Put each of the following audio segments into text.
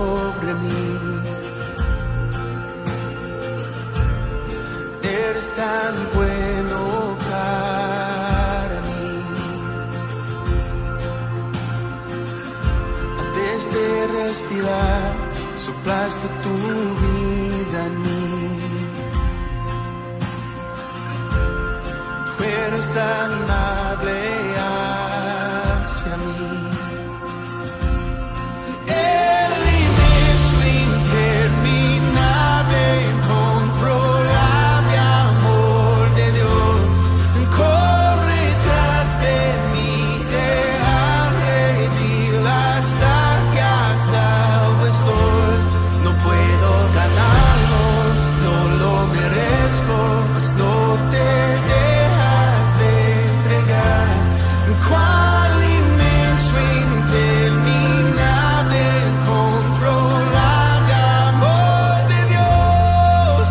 sobre mí. Eres tan bueno para mí. Antes de respirar, soplaste tu vida en mí. Tú eres amable hacia mí. El inmenso, interminable, incontrolable amor de Dios corre tras de mí, al redil hasta que a salvo estoy. No puedo ganarlo, no lo merezco, mas no te dejas de entregar. Cuán inmenso, interminable, incontrolable amor de Dios.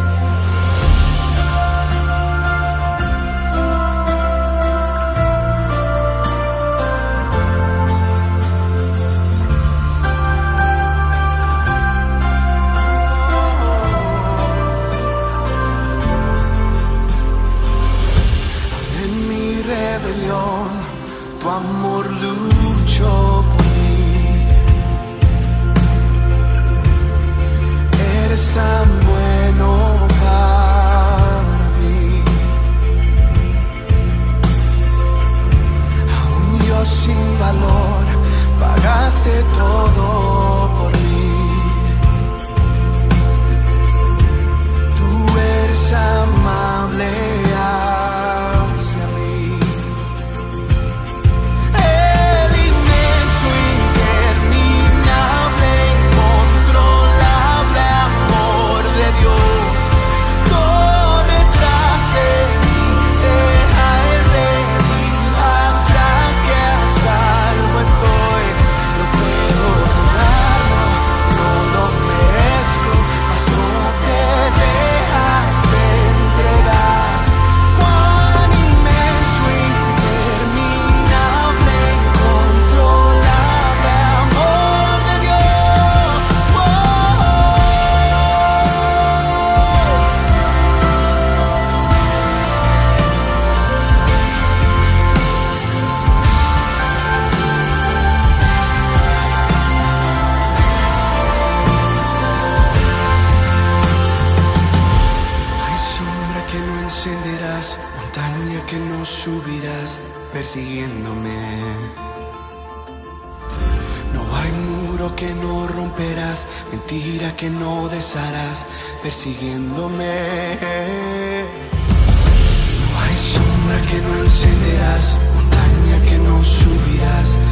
En mi rebelión, tu amor luchó por mí. Eres tan bueno para mí. Aún yo sin valor, pagaste todo por mí. Tú eres amable hacia mí. El inmenso, interminable, incontrolable amor de Dios corre tras de mí, deja el redil hasta que a salvo estoy. No puedo ganarlo, no lo merezco, mas no te dejas de entregar. Cuán inmenso, interminable, incontrolable amor de Dios. Hay sombra que no encenderás, montaña que no subirás, persiguiéndome. No hay muro que no romperás, mentira que no desharás, persiguiéndome. No hay sombra que no encenderás, montaña que no subirás,